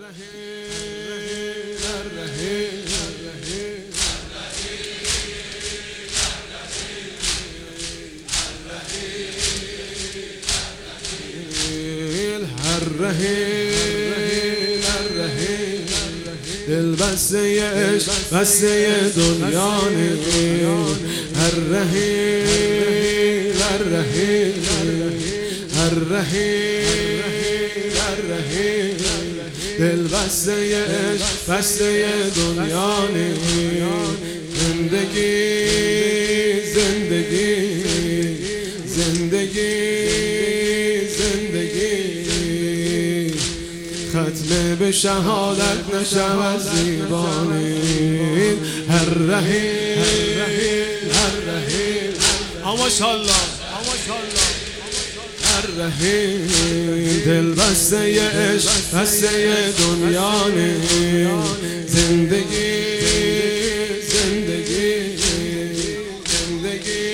دل بسته عشق بسته دنیا نگیر الرحیل الرحیل الرحیل الرحیل دل بسته عشق بسته دنیا نگیر زندگی زندگی زندگی زندگی ختم به شهادت نشود زیبانی الرحیل الرحیل ماشاءالله الرحیل دل بسته عشق بسته دنیا نگیر زندگی زندگی زندگی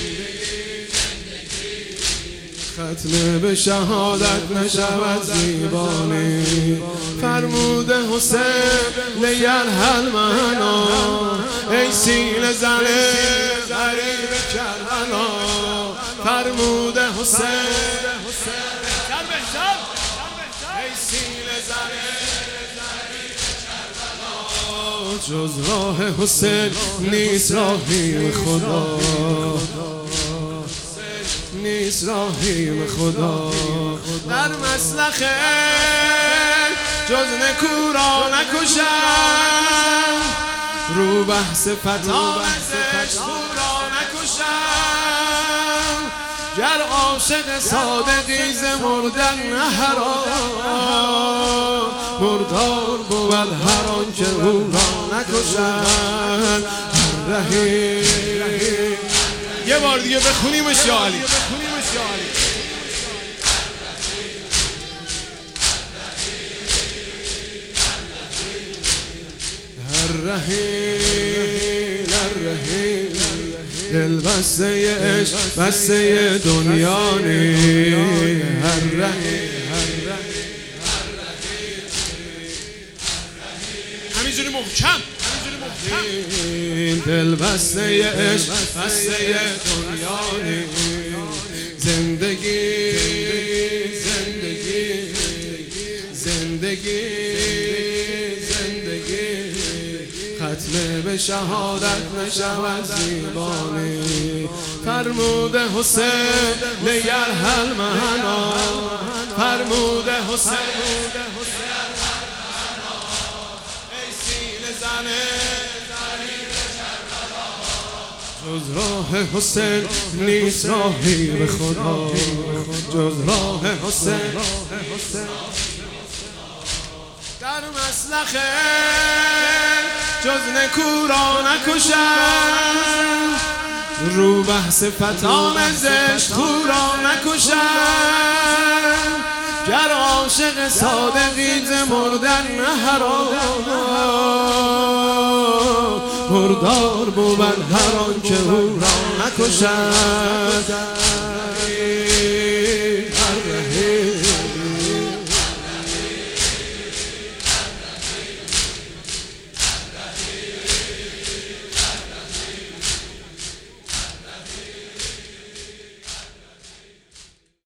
ختم به شهادت نشود زیبانی فرمود حسین لیرحل منا ای سینه زن غریب کربلا فرمود حسین ای سینه زن جز راه حسین نیست راهی خدا نیست راهی خدا در مسلخ جز نکو را نکشم رو بحث فتا زشت را نکشم گر عاشق صادقی ز مردن نه حرام مردار بود هر آن که او را نکشم الرحیل یه بار دیگه بخونیمش یا علی الرحیل الرحیل دل بسته عشق بسته دنیا نی الرحیل همینجوری محکم دل بسته عشق بسته دنیا نی زندگی زندگی زندگی زندگی ختم به شهادت نشود زیبانی فرمود حسین لیرحل منا فرمود حسین ای سینه زن جز راه حسین نیست راهی به خدا جز راه حسین در مسلخ جز نکو را نکشم رو بحث فتان زشت خو را نکشم گر عاشق صادقی ز مردن نه حرام مردار بود هر آن که او را نکشد